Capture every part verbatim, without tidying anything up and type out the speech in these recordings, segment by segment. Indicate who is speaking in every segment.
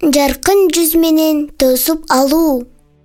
Speaker 1: жаркын жүз менен тосуп алуу.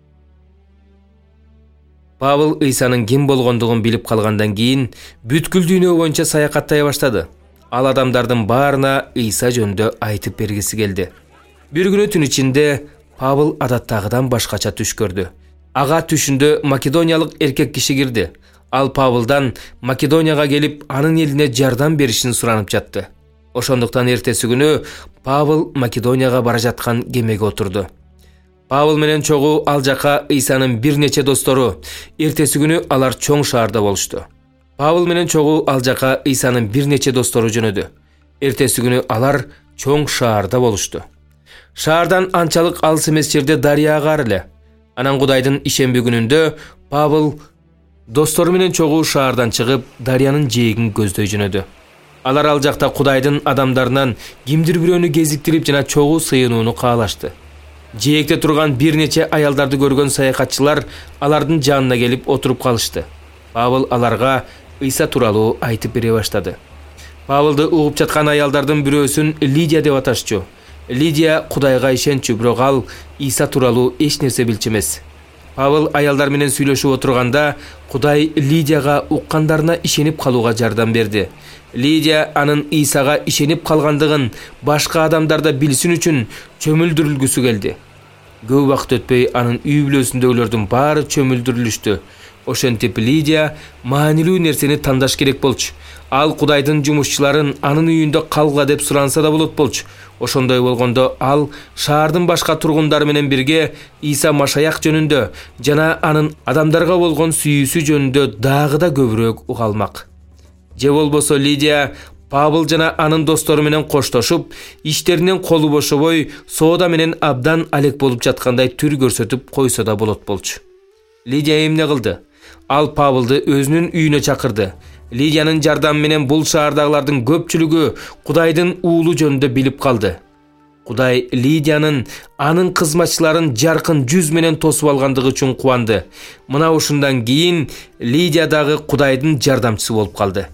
Speaker 2: Павыл Ыйсанын ким болгондугун билип калгандан кийин бүткүл дүйнө боюнча саякаттай баштады. Ал адамдардын баарына Ыйса жөнүндө айтып бергиси келди. Бир күнү түн ичинде Павыл адаттагыдан башкача түш көрдү. Ага түшүндө македониялык эркек киши кирди. Ал Павылдан Македонияга келип, анын элине жардам беришин суранып жатты. Ошондуктан эртеси күнү Павыл Македонияга бара жаткан кемеге отурду. Павыл менен чогуу ал жака Ыйсанын бир нече достору. Эртеси күнү алар чоң шаарда болушту. Павыл менен чогуу ал жака Ыйсанын бир нече достору жөнөдү. Эртеси күнү алар чоң шаарда болушту. Шаардан анчалык алыс эмес жерде дарыя бар эле. Анан Кудайдын ишемби күнүндө Павыл достору менен чогуу шаардан чыгып, дарыянын жээгин көздөй жөнөдү. Алар ал жакта Кудайдын адамдарынан кимдир бирөөнү кезиктирип жана чогуу сыйынууну каалашты. Жээгде турган бир нече аялдарды көргөн саякатчылар алардын жанына келип отуруп калышты. Павыл аларга Ыйса тууралуу айтып бере баштады. Павылды угуп жаткан аялдардын бирөөсүн Лидия деп аташчу. Лидия Кудайга ишенчү, бирок ал Ыйса тууралуу эч нерсе билчү эмес. Павыл аялдар менен сүйлөшүп отурганда Кудай Лидияга уккандарына ишенип калууга жардам берди. Лидия анын Ыйсага ишенип калгандыгын башка адамдарда билсин үчүн чөмүлдүрүлгүсү келди. Көп убакыт өтпөй анын үй бүлөсүндөгүлөрдүн баары чөмүлдүрүлүштү. Ошентип Лидия маанилүү нерсени тандаш керек болчу. Ал Кудайдын жумушчуларын анын үйүндө калгыла деп суранса да болот болчу. Ошондой болгондо ал шаардын башка тургундары менен бирге Ыйса Машаяк жөнүндө жана анын адамдарга болгон сүйүүсү жөнүндө дагы да көбүрөөк уга алмак. Же болбосо Лидия Павыл жана анын достору менен коштошуп, иштеринен колу бошобой, соода менен абдан алек болуп жаткандай түр көрсөтүп койсо да болот болчу. Лидия эмне кылды? Ал Павылды өзүнүн үйүнө чакырды. Лидиянын жардамы менен бул шаардагылардын көпчүлүгү Кудайдын уулу жөнүндө билип калды. Кудай Лидиянын анын кызматчыларын жаркын жүз менен тосуп алгандыгы үчүн кубанды. Мына ушундан кийин Лидия дагы Кудайдын жардамчысы болуп калды.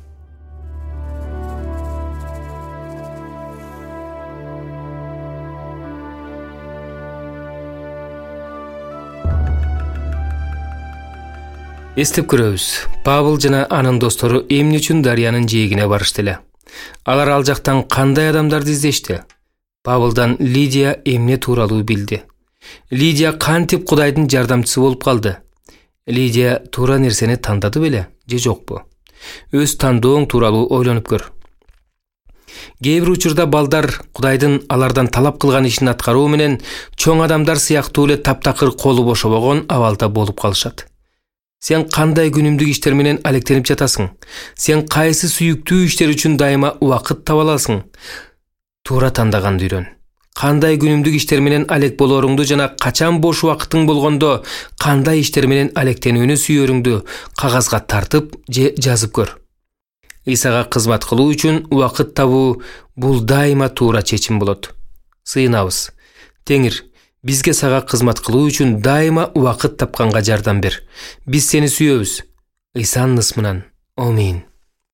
Speaker 2: Эстеп көрөбүз. Павыл жана анын достору эмне үчүн дарыянын жээгине барышты эле? Алар ал жактан кандай адамдарды издешти? Павылдан Лидия эмне тууралуу билди? Лидия кантип Кудайдын жардамчысы болуп калды? Лидия туура нерсени тандады беле, же жокпу? Өз тандооң тууралуу ойлонуп көр. Кээ бир учурда балдар Кудайдын алардан талап кылган ишин аткаруу менен чоң адамдар сыяктуу эле таптакыр колу бошобогон абалда болуп калышат. Сен кандай күнүмдүк иштер менен алектенип жатасың? Сен кайсы сүйүктүү иштер үчүн дайыма убакыт таба аласың? Туура тандаганды үйрөн. Кандай күнүмдүк иштер менен алек болоруңду жана качан бош убакытың болгондо кандай иштер менен алектенүүнү сүйөрүңдү кагазга тартып же жазып көр. Ыйсага кызмат кылуу үчүн убакыт табуу бул дайыма туура чечим болот. Сыйынабыз. Теңир, бизге сага кызмат кылуу үчүн дайыма убакыт тапканга жардам бер. Биз сени сүйөбүз. Ыйсанын ысмынан. Амин.